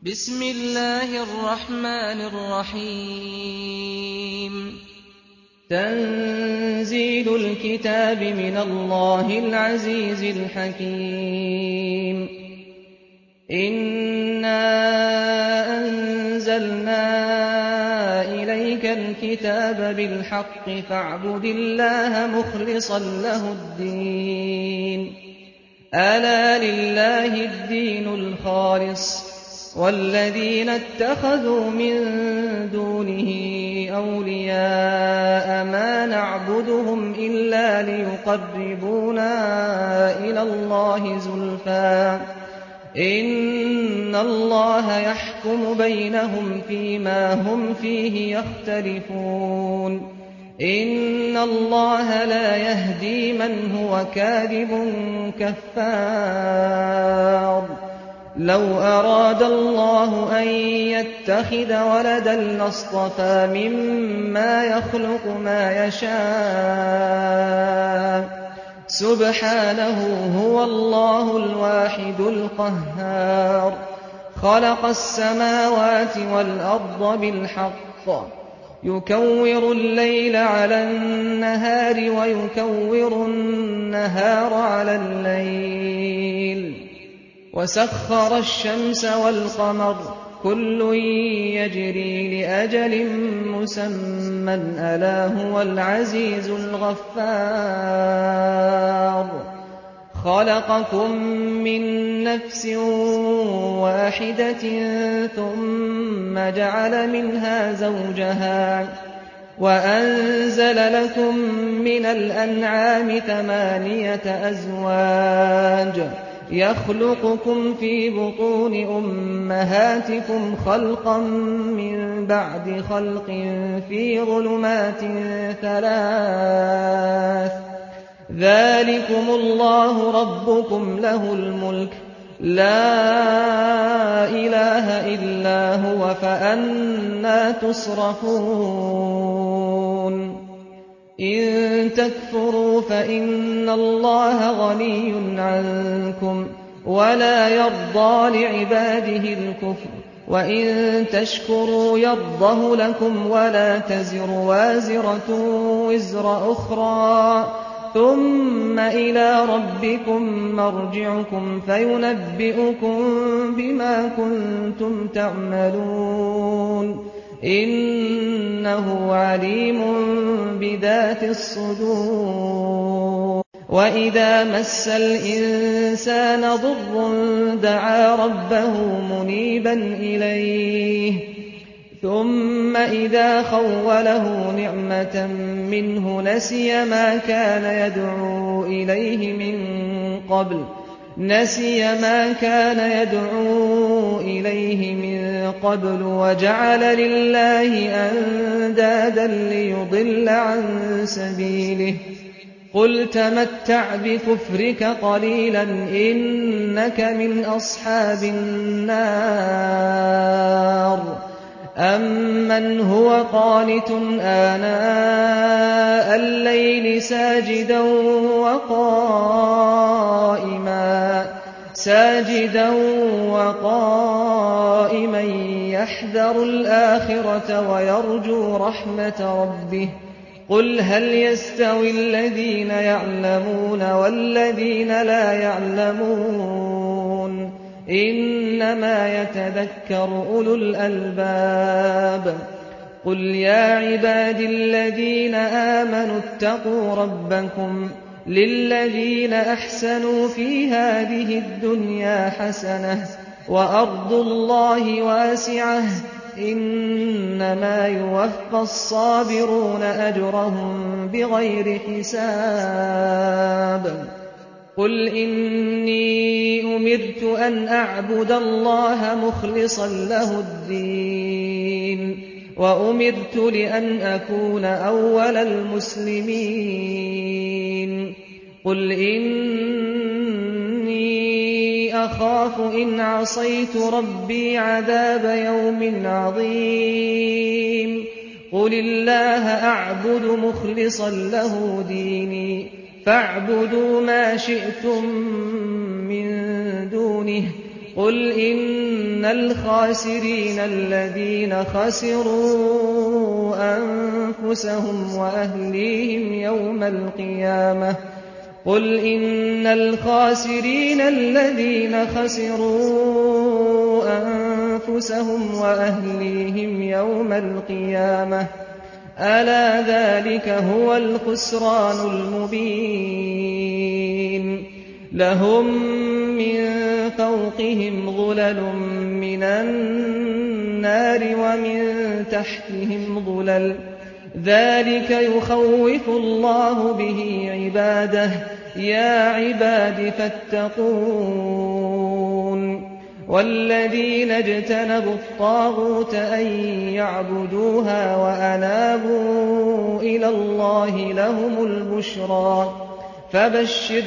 بسم الله الرحمن الرحيم تنزيل الكتاب من الله العزيز الحكيم إنا أنزلنا إليك الكتاب بالحق فاعبد الله مخلصا له الدين ألا لله الدين الخالص والذين اتخذوا من دونه أولياء ما نعبدهم إلا ليقربونا إلى الله زلفى إن الله يحكم بينهم فيما هم فيه يختلفون إن الله لا يهدي من هو كاذب كفار لو أراد الله أن يتخذ ولدا لاصطفى مما يخلق ما يشاء سبحانه هو الله الواحد القهار خلق السماوات والأرض بالحق يكور الليل على النهار ويكور النهار على الليل وسخر الشمس والقمر كل يجري لأجل مسمى ألا هو العزيز الغفار خلقكم من نفس واحدة ثم جعل منها زوجها وأنزل لكم من الأنعام 8 أزواج يخلقكم في بطون أمهاتكم خلقا من بعد خلق في ظلمات 3 ذلكم الله ربكم له الملك لا إله إلا هو فأنى تصرفون إن تكفروا فإن الله غني عنكم ولا يرضى لعباده الكفر وإن تشكروا يرضه لكم ولا تزر وازرة وزر أخرى ثم إلى ربكم مرجعكم فينبئكم بما كنتم تعملون إنه عليم بذات الصدور وإذا مس الإنسان ضر دعا ربه منيبا إليه ثم إذا خوله نعمة منه نسي ما كان يدعو إليه من قبل وجعل لله أندادا ليضل عن سبيله قل تمتع بكفرك قليلا إنك من أصحاب النار أمن هو قانت آناء الليل ساجدا وقائما يحذر الآخرة ويرجو رحمة ربه قل هل يستوي الذين يعلمون والذين لا يعلمون إنما يتذكر أولو الألباب قل يا عباد الذين آمنوا اتقوا ربكم للذين أحسنوا في هذه الدنيا حسنة وأرض الله واسعة إنما يوفى الصابرون أجرهم بغير حساب قل إني أمرت أن أعبد الله مخلصا له الدين وأمرت لأن أكون أول المسلمين قل إني أخاف إن عصيت ربي عذاب يوم عظيم قل الله أعبد مخلصا له ديني فاعبدوا ما شئتم من دونه قُلْ إِنَّ الْخَاسِرِينَ الَّذِينَ خَسِرُوا أَنفُسَهُمْ وَأَهْلِيهِمْ يَوْمَ الْقِيَامَةِ قُلْ إِنَّ الْخَاسِرِينَ الَّذِينَ خَسِرُوا أَنفُسَهُمْ وَأَهْلِيهِمْ يَوْمَ الْقِيَامَةِ أَلَا ذَلِكَ هُوَ الْخُسْرَانُ الْمُبِينُ لَهُم مِّن فَوْقِهِمْ ظُلَلٌ مِّنَ النَّارِ وَمِن تَحْتِهِمْ ظُلَلٌ ۚ ذَٰلِكَ يُخَوِّفُ اللَّهُ بِهِ عِبَادَهُ ۚ يَا عِبَادِ فَاتَّقُونِ وَالَّذِينَ اجْتَنَبُوا الطَّاغُوتَ أَن يَعْبُدُوهَا وَأَنَابُوا إِلَى اللَّهِ لَهُمُ الْبُشْرَىٰ فَبَشِّرْ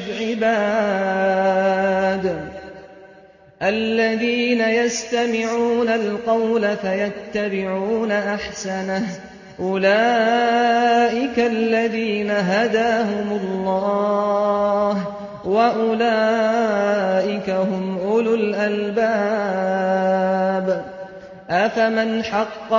عِبَادِ الَّذِينَ يَسْتَمِعُونَ الْقَوْلَ فَيَتَّبِعُونَ أَحْسَنَهُ ۚ أُولَٰئِكَ الَّذِينَ هَدَاهُمُ اللَّهُ ۖ وَأُولَٰئِكَ هُمْ أُولُو الْأَلْبَابِ أَفَمَنْ حَقَّ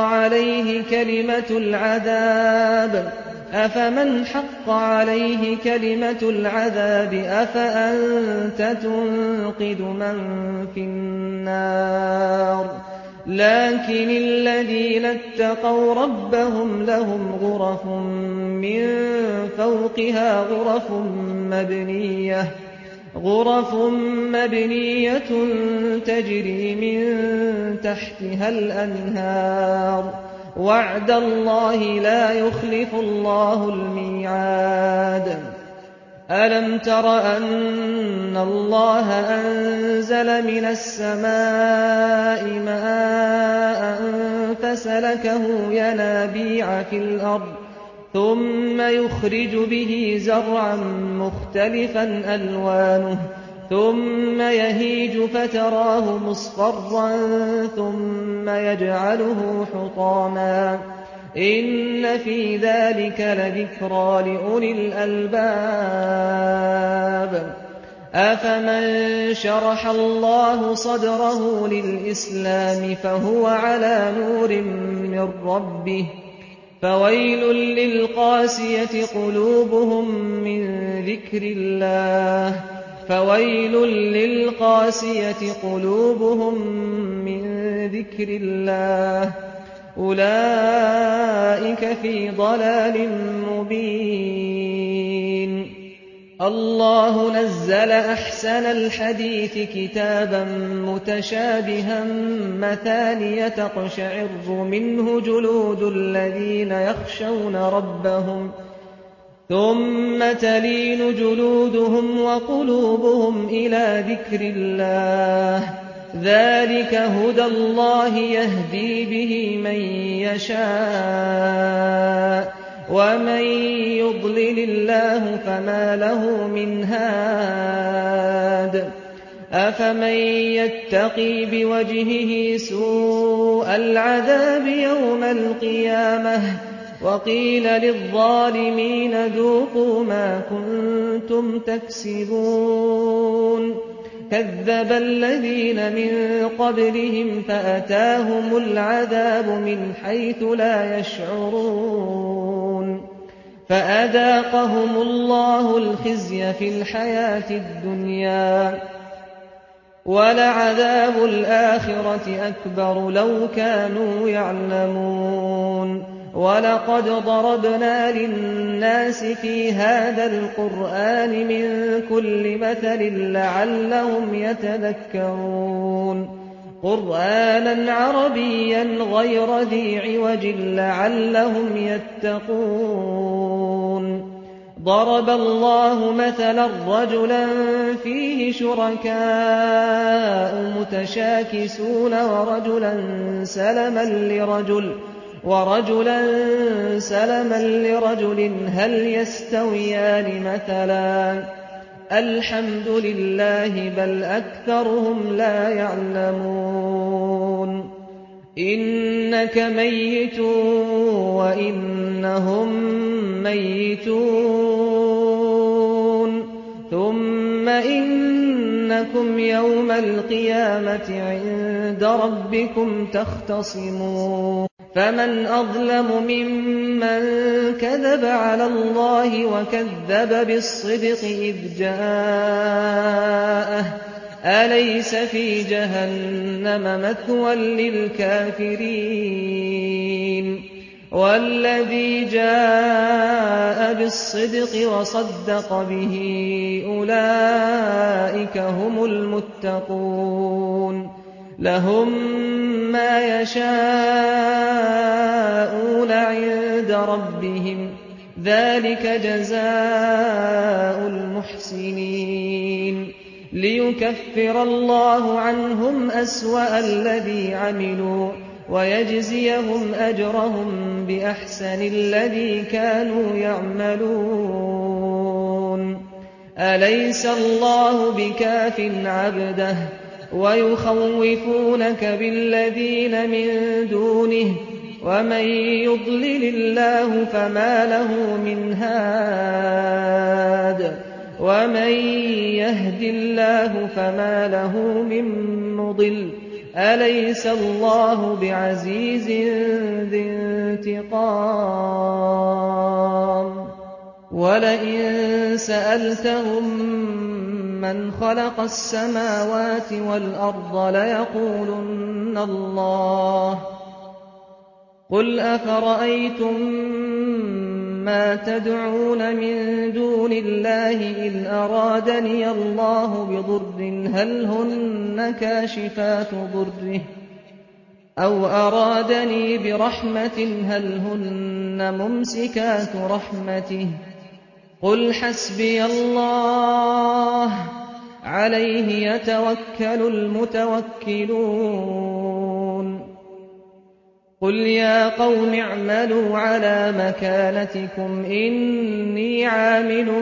عَلَيْهِ كَلِمَةُ الْعَذَابِ أَفَأَنتَ تُنقِذُ مَن فِي النَّارِ لَٰكِنِ الَّذِينَ اتَّقَوْا رَبَّهُمْ لَهُمْ غُرَفٌ مِّن فَوْقِهَا غُرَفٌ مَّبْنِيَّةٌ تَجْرِي مِن تَحْتِهَا الْأَنْهَارُ ۖ وَعْدَ اللَّهِ ۖ لَا يُخْلِفُ اللَّهُ الْمِيعَادَ أَلَمْ تَرَ أَنَّ اللَّهَ أَنزَلَ مِنَ السَّمَاءِ مَاءً فَسَلَكَهُ يَنَابِيعَ فِي الْأَرْضِ ثُمَّ يُخْرِجُ بِهِ زَرْعًا مُّخْتَلِفًا أَلْوَانُهُ ثُمَّ يَهِيجُ فَتَرَاهُ مُصْفَرًّا ثُمَّ يَجْعَلُهُ حُطَامًا ۚ إِنَّ فِي ذَٰلِكَ لَذِكْرَىٰ لِأُولِي الْأَلْبَابِ أَفَمَن شَرَحَ اللَّهُ صَدْرَهُ لِلْإِسْلَامِ فَهُوَ عَلَىٰ نُورٍ مِّن رَّبِّهِ ۚ فَوَيْلٌ لِّلْقَاسِيَةِ قُلُوبُهُم مِّن ذِكْرِ اللَّهِ ۚ أُولَٰئِكَ فِي ضَلَالٍ مُّبِينٍ اللَّهُ نَزَّلَ أَحْسَنَ الْحَدِيثِ كِتَابًا مُّتَشَابِهًا مَّثَانِيَ تَقْشَعِرُّ مِنْهُ جُلُودُ الَّذِينَ يَخْشَوْنَ رَبَّهُمْ ثُمَّ تَلِينُ جُلُودُهُمْ وَقُلُوبُهُمْ إِلَىٰ ذِكْرِ اللَّهِ ۚ ذَٰلِكَ هُدَى اللَّهِ يَهْدِي بِهِ مَن يَشَاءُ ۚ وَمَن يُضْلِلِ اللَّهُ فَمَا لَهُ مِنْ هَادٍ أَفَمَن يَتَّقِي بِوَجْهِهِ سُوءَ الْعَذَابِ يَوْمَ الْقِيَامَةِ ۚ وَقِيلَ لِلظَّالِمِينَ ذُوقُوا مَا كُنتُمْ تَكْسِبُونَ كَذَّبَ الَّذِينَ مِن قَبْلِهِمْ فَأَتَاهُمُ الْعَذَابُ مِنْ حَيْثُ لَا يَشْعُرُونَ فَأَذَاقَهُمُ اللَّهُ الْخِزْيَ فِي الْحَيَاةِ الدُّنْيَا ۖ وَلَعَذَابُ الْآخِرَةِ أَكْبَرُ لَوْ كَانُوا يَعْلَمُونَ وَلَقَدْ ضَرَبْنَا لِلنَّاسِ فِي هَٰذَا الْقُرْآنِ مِن كُلِّ مَثَلٍ لَّعَلَّهُمْ يَتَذَكَّرُونَ قُرْآنًا عَرَبِيًّا غَيْرَ ذِي عِوَجٍ لَّعَلَّهُمْ يَتَّقُونَ ضَرَبَ اللَّهُ مَثَلًا رَّجُلًا فِيهِ شُرَكَاءُ مُتَشَاكِسُونَ وَرَجُلًا سَلَمًا لِّرَجُلٍ هَلْ يَسْتَوِيَانِ مَثَلًا ۚ الْحَمْدُ لِلَّهِ بَلْ أَكْثَرُهُمْ لَا يَعْلَمُونَ إِنَّكَ مَيِّتٌ وَإِنَّهُم مَّيِّتُونَ ثُمَّ إِنَّكُمْ إنكم يوم القيامة عند ربكم تختصمون فمن أظلم ممن كذب على الله وكذب بالصدق إذ جاءه أليس في جهنم مثوى للكافرين والذي جاء بالصدق وصدق به أولئك هم المتقون لهم ما يشاءون عند ربهم ذلك جزاء المحسنين ليكفر الله عنهم أسوأ الذي عملوا ويجزيهم أجرهم بأحسن الذي كانوا يعملون أليس الله بكاف عبده ويخوفونك بالذين من دونه ومن يضلل الله فما له من هاد ومن يهد الله فما له من مضل أليس الله بعزيز ذي انتقام ولئن سألتهم من خلق السماوات والأرض ليقولن الله قل أفرأيتم ما تدعون من دون الله إن أرادني الله بضر هل هن كاشفات ضره أو أرادني برحمة هل هن ممسكات رحمته قل حسبي الله عليه يتوكل المتوكلون قل يا قوم اعملوا على مكانتكم إني عامل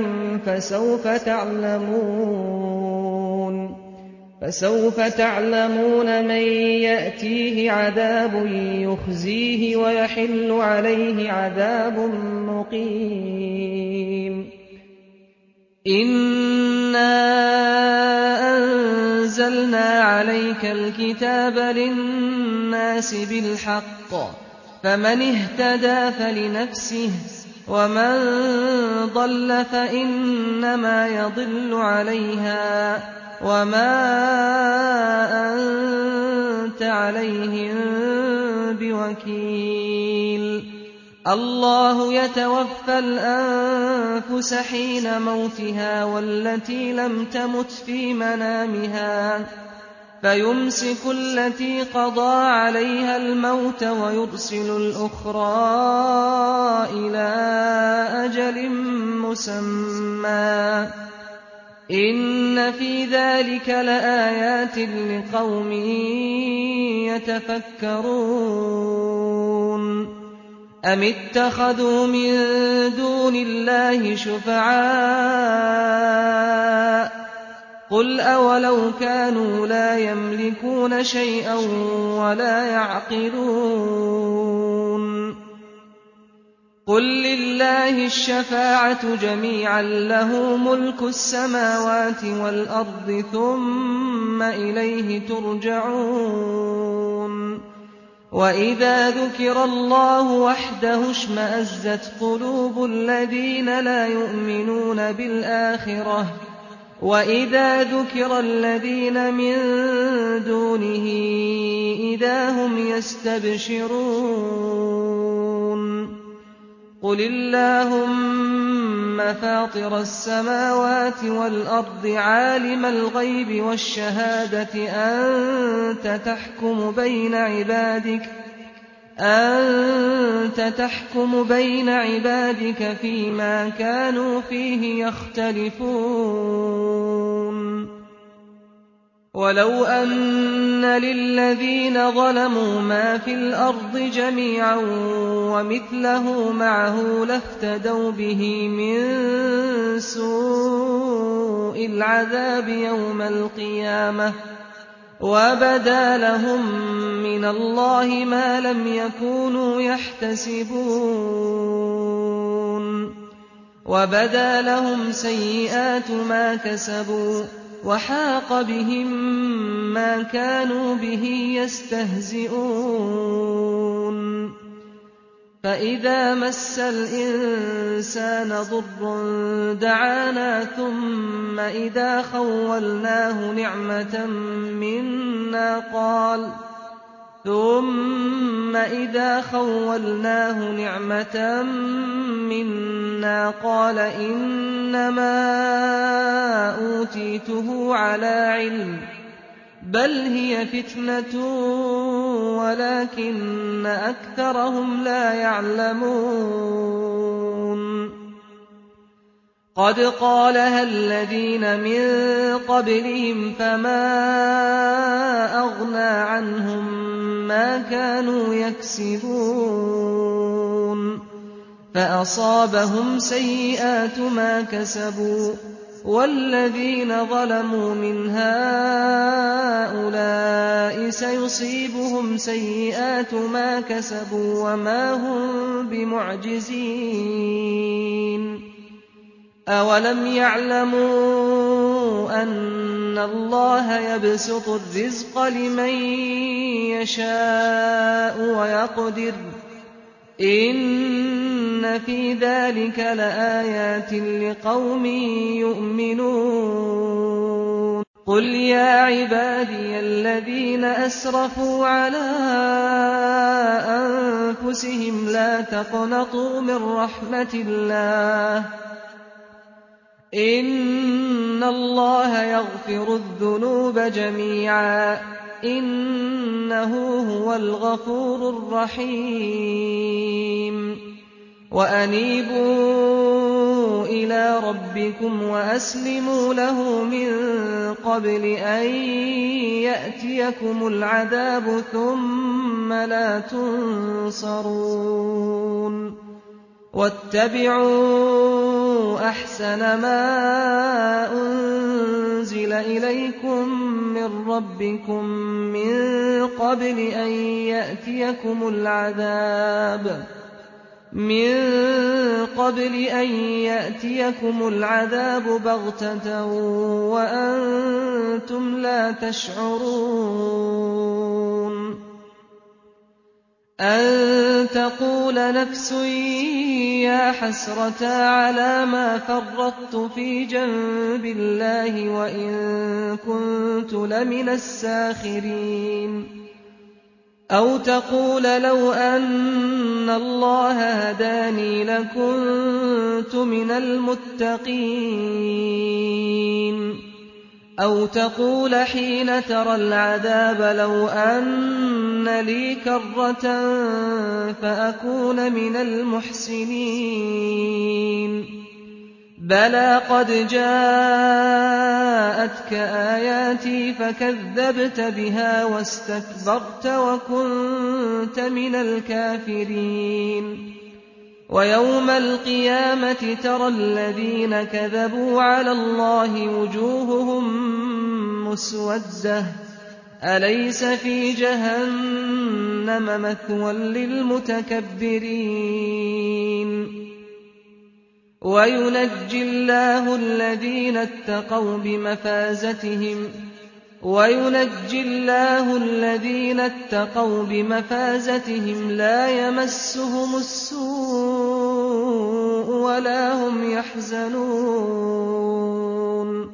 فسوف تعلمون من يأتيه عذاب يخزيه ويحل عليه عذاب مقيم إنا أنزلنا عليك الكتاب للناس بالحق فمن اهتدى فلنفسه ومن ضل فإنما يضل عليها وما أنت عليهم بوكيل الله يتوفى الأنفس حين موتها والتي لم تمت في منامها فيمسك التي قضى عليها الموت ويرسل الأخرى إلى أجل مسمى إن في ذلك لآيات لقوم يتفكرون أم اتخذوا من دون الله شفعاء قل أولو كانوا لا يملكون شيئا ولا يعقلون قل لله الشفاعة جميعا له ملك السماوات والأرض ثم إليه ترجعون وإذا ذكر الله وحده اشمأزت قلوب الذين لا يؤمنون بالآخرة وإذا ذكر الذين من دونه إذا هم يستبشرون قل اللهم فاطر السماوات والأرض عالم الغيب والشهادة أنت تحكم بين عبادك فيما كانوا فيه يختلفون ولو أن للذين ظلموا ما في الأرض جميعا ومثله معه لافتدوا به من سوء العذاب يوم القيامة وبدا لهم من الله ما لم يكونوا يحتسبون وبدا لهم سيئات ما كسبوا وحاق بهم ما كانوا به يستهزئون فإذا مس الإنسان ضر دعانا ثم إذا خولناه نعمة منا قال إنما أوتيته على علم بل هي فتنة ولكن أكثرهم لا يعلمون قد قالها الذين من قبلهم فما أغنى عنهم ما كانوا يكسبون فأصابهم سيئات ما كسبوا والذين ظلموا من هؤلاء سيصيبهم سيئات ما كسبوا وما هم بمعجزين أولم يعلموا أن الله يبسط الرزق لمن يشاء ويقدر إن في ذلك لآيات لقوم يؤمنون قل يا عبادي الذين أسرفوا على أنفسهم لا تقنطوا من رحمة الله إن الله يغفر الذنوب جميعا إنه هو الغفور الرحيم وأنيبوا إلى ربكم وأسلموا له من قبل أن يأتيكم العذاب ثم لا تنصرون واتبعوا أحسن ما أنزل إليكم من ربكم من قبل أن يأتيكم العذاب بغتة وأنتم لا تشعرون أن تقول نفس يا حسرة على ما فرطت في جنب الله وإن كنت لمن الساخرين أو تقول لو أن الله هداني لكنت من المتقين أو تقول حين ترى العذاب لو أن لي كرة فأكون من المحسنين بلى قد جاءتك آياتي فكذبت بها واستكبرت وكنت من الكافرين ويوم القيامة ترى الذين كذبوا على الله وجوههم مسودة أليس في جهنم مثوى للمتكبرين وينجي الله الذين اتقوا بمفازتهم لا يمسهم السوء ولا هم يحزنون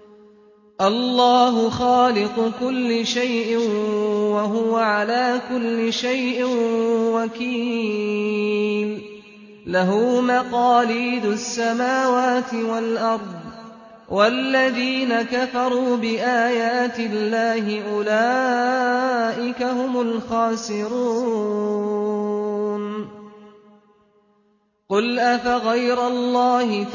الله خالق كل شيء وهو على كل شيء وكيل له مقاليد السماوات والأرض والذين كفروا بآيات الله أولئك هم الخاسرون قل أفغير الله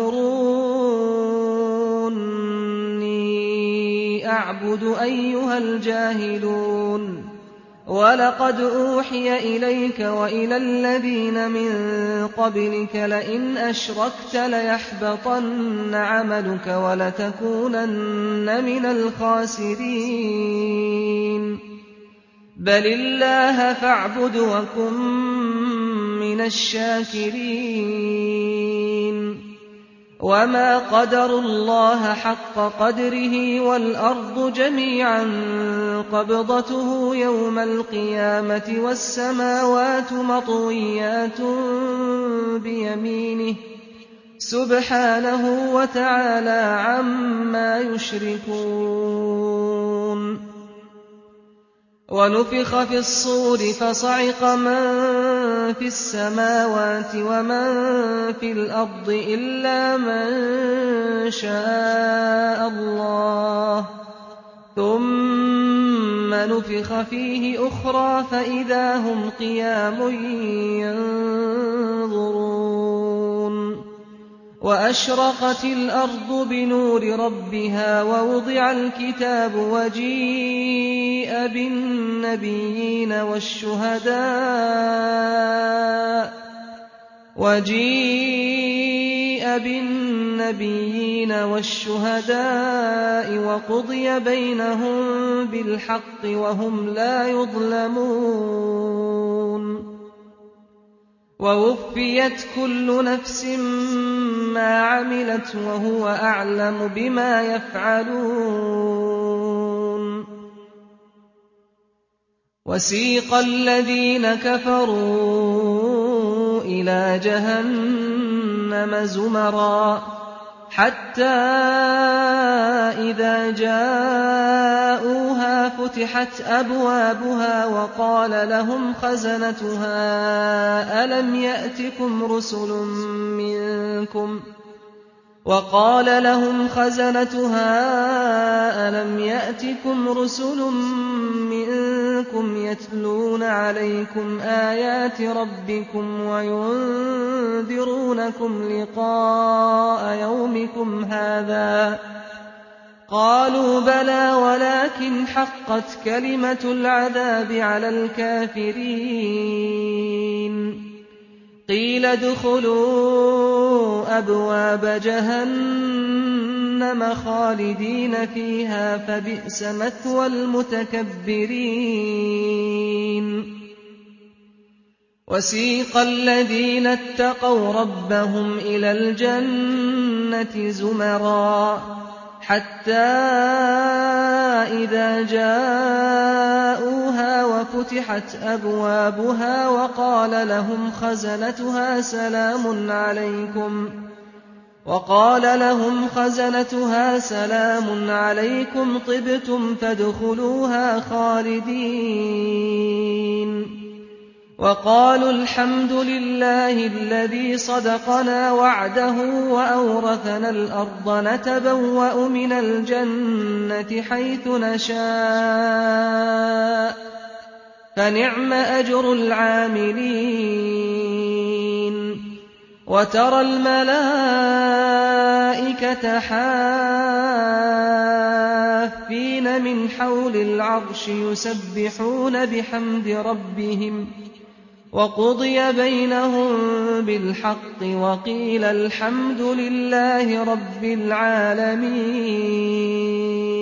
تأمروني أعبد أيها الجاهلون ولقد أوحي إليك وإلى الذين من قبلك لئن أشركت ليحبطن عملك ولتكونن من الخاسرين بل الله فاعبد وكن من الشاكرين وَمَا قَدَرُوا اللَّهَ حَقَّ قَدْرِهِ وَالْأَرْضُ جَمِيعًا قَبْضَتُهُ يَوْمَ الْقِيَامَةِ وَالسَّمَاوَاتُ مَطْوِيَّاتٌ بِيَمِينِهِ سُبْحَانَهُ وَتَعَالَىٰ عَمَّا يُشْرِكُونَ وَنُفِخَ فِي الصُّورِ فَصَعِقَ مَن فِي السَّمَاوَاتِ وَمَن فِي الْأَرْضِ إِلَّا مَن شَاءَ اللَّهُ ۖ ثُمَّ نُفِخَ فِيهِ أُخْرَىٰ فَإِذَا هُمْ قِيَامٌ يَنظُرُونَ وَأَشْرَقَتِ الْأَرْضُ بِنُورِ رَبِّهَا وَوُضِعَ الْكِتَابُ وَجِيءَ بِالنَّبِيِّينَ وَالشُّهَدَاءِ وَقُضِيَ بَيْنَهُم بِالْحَقِّ وَهُمْ لَا يُظْلَمُونَ وَوُفِّيَتْ كُلُّ نَفْسٍ مَّا عَمِلَتْ وَهُوَ أَعْلَمُ بِمَا يَفْعَلُونَ وَسِيقَ الَّذِينَ كَفَرُوا إِلَىٰ جَهَنَّمَ زُمَرًا حَتَّىٰ إِذَا جَاءُوهَا فُتِحَتْ أَبْوَابُهَا وَقَالَ لَهُمْ خَزَنَتُهَا أَلَمْ يَأْتِكُمْ رُسُلٌ مِّنكُمْ يَتْلُونَ عَلَيْكُمْ آيَاتِ رَبِّكُمْ وَيُنذِرُونَكُمْ لِقَاءَ يَوْمِكُمْ هَٰذَا ۚ قَالُوا بَلَىٰ وَلَٰكِنْ حَقَّتْ كَلِمَةُ الْعَذَابِ عَلَى الْكَافِرِينَ قِيلَ ادْخُلُوا أَبْوَابَ جَهَنَّمَ خَالِدِينَ فِيهَا فَبِئْسَ مَثْوَى الْمُتَكَبِّرِينَ وَسِيقَ الَّذِينَ اتَّقَوْا رَبَّهُمْ إِلَى الْجَنَّةِ زُمَرًا حَتَّىٰ إِذَا جَاءُوهَا وَفُتِحَتْ أَبْوَابُهَا وَقَالَ لَهُمْ خَزَنَتُهَا سَلَامٌ عَلَيْكُمْ طِبْتُمْ فَادْخُلُوهَا خَالِدِينَ وَقَالُوا الْحَمْدُ لِلَّهِ الَّذِي صَدَقَنَا وَعْدَهُ وَأَوْرَثَنَا الْأَرْضَ نَتَبَوَّأُ مِنَ الْجَنَّةِ حَيْثُ نَشَاءُ ۖ فَنِعْمَ أَجْرُ الْعَامِلِينَ وَتَرَى الْمَلَائِكَةَ حَافِّينَ مِنْ حَوْلِ الْعَرْشِ يُسَبِّحُونَ بِحَمْدِ رَبِّهِمْ ۖ وَقُضِيَ بَيْنَهُم بِالْحَقِّ وَقِيلَ الْحَمْدُ لِلَّهِ رَبِّ الْعَالَمِينَ